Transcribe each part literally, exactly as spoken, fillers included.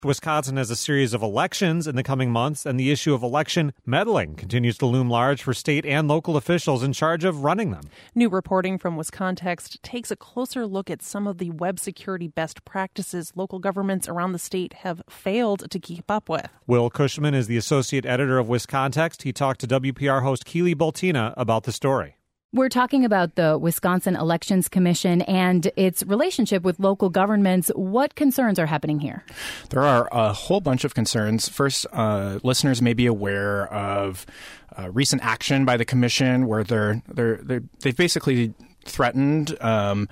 Wisconsin has a series of elections in the coming months, and the issue of election meddling continues to loom large for state and local officials in charge of running them. New reporting from Wiscontext takes a closer look at some of the web security best practices local governments around the state have failed to keep up with. Will Cushman is the associate editor of Wiscontext. He talked to W P R host Keely Boltina about the story. We're talking about the Wisconsin Elections Commission and its relationship with local governments. What concerns are happening here? There are a whole bunch of concerns. First, uh, listeners may be aware of uh, recent action by the commission where they're they're, they're they've basically threatened um,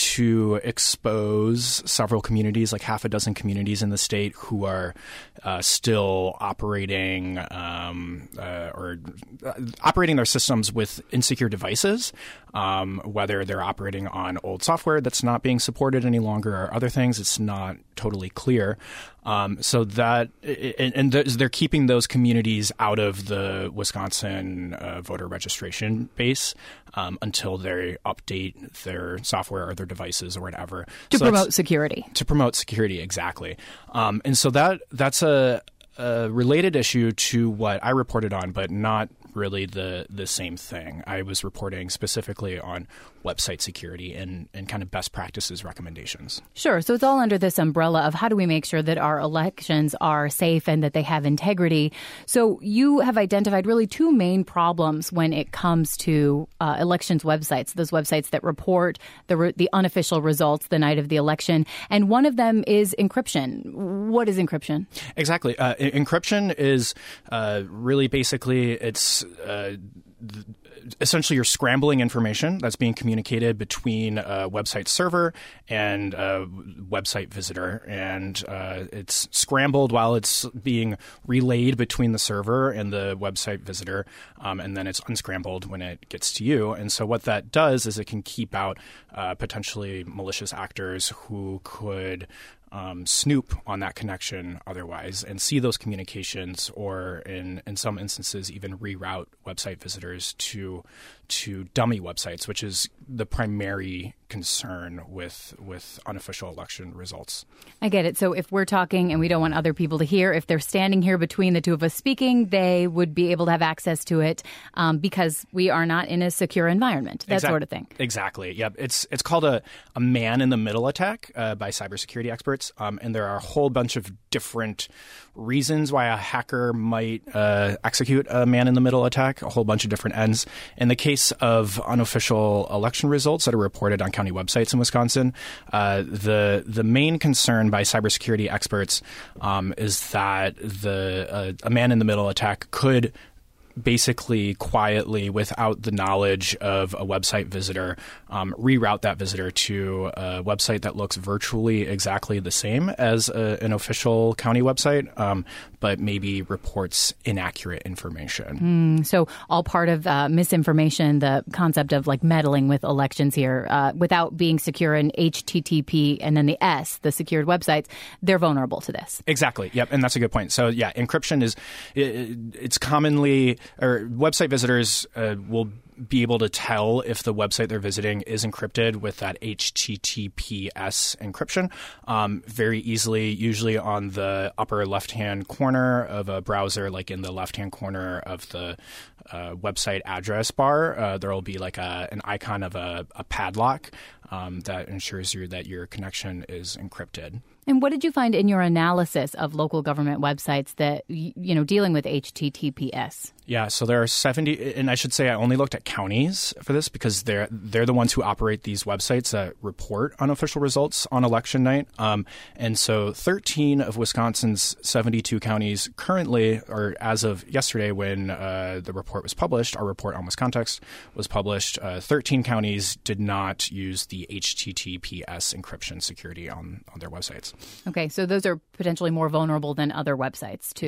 to expose several communities, like half a dozen communities in the state, who are uh, still operating um, uh, or uh, operating their systems with insecure devices, um, whether they're operating on old software that's not being supported any longer or other things. It's not totally clear. Um, so that and, and they're keeping those communities out of the Wisconsin uh, voter registration base um, until they update their software or their devices or whatever to so promote security. To promote security, exactly. Um, and so that that's a, a related issue to what I reported on, but not really the the same thing. I was reporting specifically on website security and, and kind of best practices recommendations. Sure. So it's all under this umbrella of how do we make sure that our elections are safe and that they have integrity. So you have identified really two main problems when it comes to uh, elections websites, those websites that report the re- the unofficial results the night of the election. And one of them is encryption. What is encryption? Exactly. Uh, e- encryption is uh, really basically it's uh, th- essentially you're scrambling information that's being communicated between a website server and a website visitor. And uh, it's scrambled while it's being relayed between the server and the website visitor. Um, and then it's unscrambled when it gets to you. And so what that does is it can keep out uh, potentially malicious actors who could Um, snoop on that connection otherwise and see those communications or in, in some instances even reroute website visitors to to dummy websites, which is the primary concern with with unofficial election results. I get it. So if we're talking and we don't want other people to hear, if they're standing here between the two of us speaking, they would be able to have access to it um, because we are not in a secure environment, that exactly. sort of thing. Exactly. Yep. It's it's called a, a man-in-the-middle attack uh, by cybersecurity experts. Um, and there are a whole bunch of different reasons why a hacker might uh, execute a man-in-the-middle attack, a whole bunch of different ends. In the case of unofficial election results that are reported on county websites in Wisconsin, uh, the the main concern by cybersecurity experts um, is that the uh, a man-in-the-middle attack could basically quietly, without the knowledge of a website visitor, um, reroute that visitor to a website that looks virtually exactly the same as a, an official county website, um, but maybe reports inaccurate information. Mm, so all part of uh, misinformation, the concept of like meddling with elections here, uh, without being secure in H T T P and then the S, the secured websites, they're vulnerable to this. Exactly. Yep. And that's a good point. So yeah, encryption is, it, it's commonly, or website visitors uh, will be able to tell if the website they're visiting is encrypted with that H T T P S encryption um, very easily, usually on the upper left-hand corner of a browser, like in the left-hand corner of the uh, website address bar. Uh, there will be like a, an icon of a, a padlock um, that ensures you that your connection is encrypted. And what did you find in your analysis of local government websites that, you know, dealing with H T T P S? Yeah, so there are seventy, and I should say I only looked at counties for this because they're they're the ones who operate these websites that report unofficial results on election night. Um, and so thirteen of Wisconsin's seventy-two counties currently, or as of yesterday when uh, the report was published, our report on Wiscontext was published, uh, thirteen counties did not use the H T T P S encryption security on, on their websites. Okay, so those are potentially more vulnerable than other websites to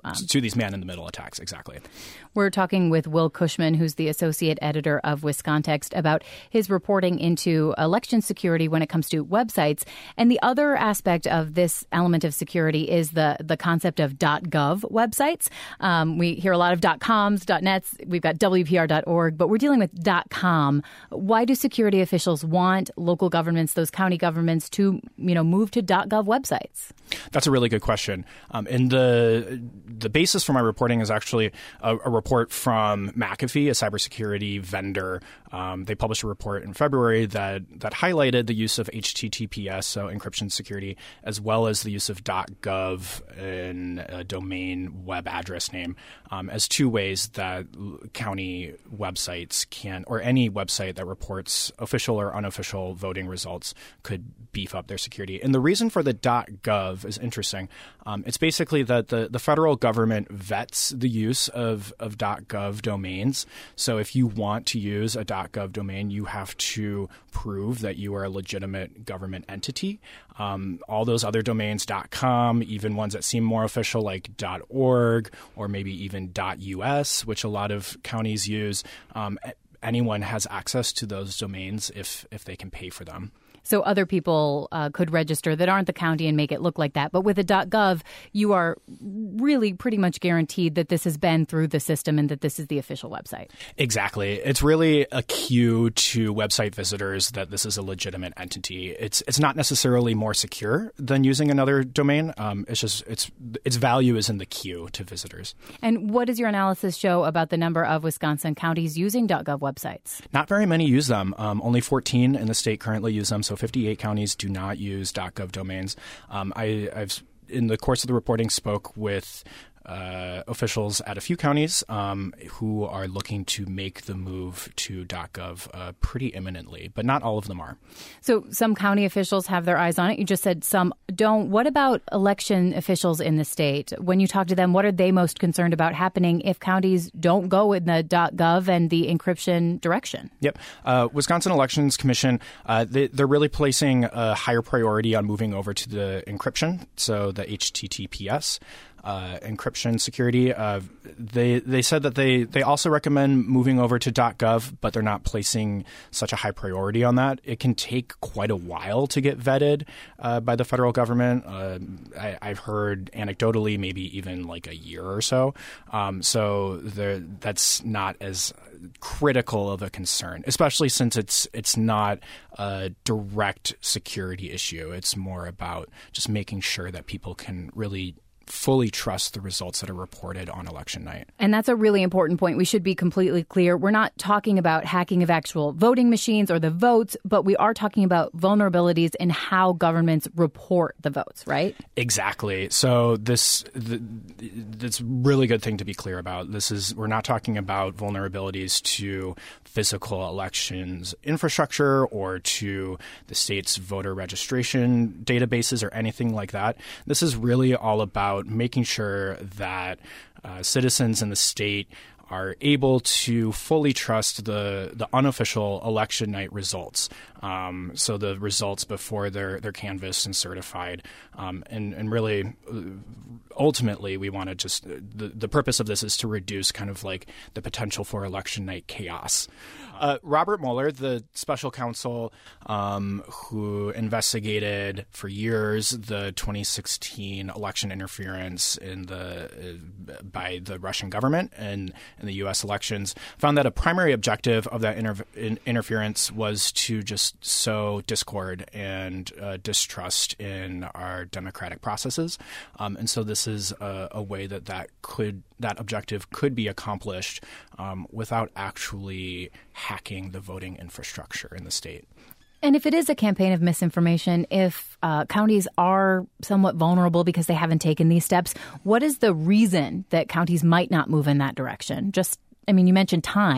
Um, to these man-in-the-middle attacks, exactly. We're talking with Will Cushman, who's the associate editor of WisContext, about his reporting into election security when it comes to websites. And the other aspect of this element of security is the, the concept of .gov websites. Um, we hear a lot of .coms, .nets. We've got W P R dot org, but we're dealing with .com. Why do security officials want local governments, those county governments, to you know move to .gov websites? That's a really good question. Um, and the the basis for my reporting is actually a, a report from McAfee, a cybersecurity vendor. Um, they published a report in February that that highlighted the use of H T T P S, so encryption security, as well as the use of .gov in a domain web address name um, as two ways that county websites can, or any website that reports official or unofficial voting results, could beef up their security. And the reason for the .gov is interesting. Um, it's basically that the, the federal government vets the use of, of .gov domains. So if you want to use a .gov domain, you have to prove that you are a legitimate government entity. Um, all those other domains, .com, even ones that seem more official like .org or maybe even .us, which a lot of counties use, um, anyone has access to those domains if if they can pay for them. So other people uh, could register that aren't the county and make it look like that. But with a .gov, you are really pretty much guaranteed that this has been through the system and that this is the official website. Exactly. It's really a cue to website visitors that this is a legitimate entity. It's it's not necessarily more secure than using another domain. Um, it's just it's its value is in the cue to visitors. And what does your analysis show about the number of Wisconsin counties using .gov websites? Not very many use them. Um, only fourteen in the state currently use them. So fifty-eight counties do not use .gov domains. Um, I, I've, in the course of the reporting, spoke with uh, officials at a few counties um, who are looking to make the move to .gov uh, pretty imminently, but not all of them are. So some county officials have their eyes on it. You just said some don't. What about election officials in the state? When you talk to them, what are they most concerned about happening if counties don't go in the .gov and the encryption direction? Yep. Uh, Wisconsin Elections Commission, uh, they, they're really placing a higher priority on moving over to the encryption, so the H T T P S. Uh, encryption security. Uh, they they said that they, they also recommend moving over to .gov, but they're not placing such a high priority on that. It can take quite a while to get vetted uh, by the federal government. Uh, I, I've heard anecdotally maybe even like a year or so. Um, so that's not as critical of a concern, especially since it's it's not a direct security issue. It's more about just making sure that people can really fully trust the results that are reported on election night. And that's a really important point. We should be completely clear. We're not talking about hacking of actual voting machines or the votes, but we are talking about vulnerabilities in how governments report the votes, right? Exactly. So this the, it's a really good thing to be clear about. This is we're not talking about vulnerabilities to physical elections infrastructure or to the state's voter registration databases or anything like that. This is really all about making sure that uh, citizens in the state are able to fully trust the, the unofficial election night results. Um, so the results before they're they're canvassed and certified. Um, and, and really, ultimately, we want to just the, the purpose of this is to reduce kind of like the potential for election night chaos. Uh, Robert Mueller, the special counsel um, who investigated for years the twenty sixteen election interference in the uh, by the Russian government and in the U S elections, found that a primary objective of that inter- in- interference was to just sow discord and uh, distrust in our democratic processes. Um, and so this is a, a way that that could that objective could be accomplished um, without actually hacking the voting infrastructure in the state. And if it is a campaign of misinformation, if uh, counties are somewhat vulnerable because they haven't taken these steps, what is the reason that counties might not move in that direction? Just, I mean, you mentioned time.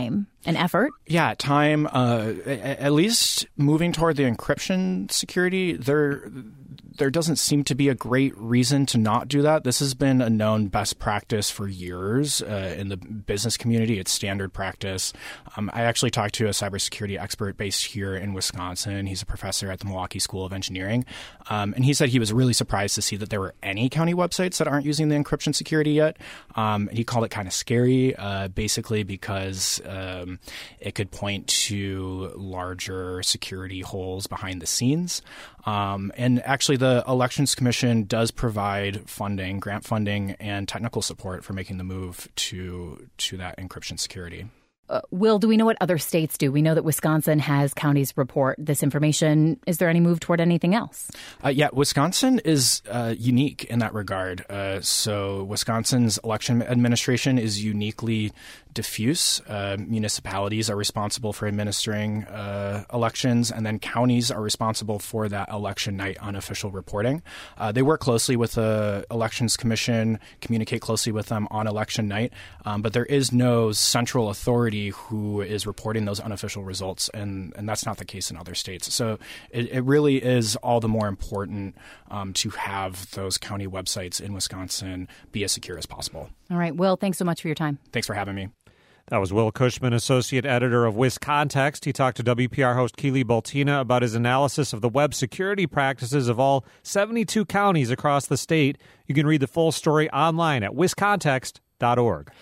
an effort. Yeah, time. Uh, at least moving toward the encryption security, there there doesn't seem to be a great reason to not do that. This has been a known best practice for years uh, in the business community. It's standard practice. Um, I actually talked to a cybersecurity expert based here in Wisconsin. He's a professor at the Milwaukee School of Engineering. Um, and he said he was really surprised to see that there were any county websites that aren't using the encryption security yet. Um, and he called it kind of scary, uh, basically because um, it could point to larger security holes behind the scenes. Um, and actually, the Elections Commission does provide funding, grant funding, and technical support for making the move to to that encryption security. Uh, Will, do we know what other states do? We know that Wisconsin has counties report this information. Is there any move toward anything else? Uh, yeah, Wisconsin is uh, unique in that regard. Uh, so Wisconsin's election administration is uniquely diffuse. Uh, municipalities are responsible for administering uh, elections, and then counties are responsible for that election night unofficial reporting. Uh, they work closely with the Elections Commission, communicate closely with them on election night, um, but there is no central authority who is reporting those unofficial results, and, and that's not the case in other states. So it, it really is all the more important um, to have those county websites in Wisconsin be as secure as possible. All right, Will, thanks so much for your time. Thanks for having me. That was Will Cushman, associate editor of WisContext. He talked to W P R host Keely Baltina about his analysis of the web security practices of all seventy-two counties across the state. You can read the full story online at wiscontext dot org.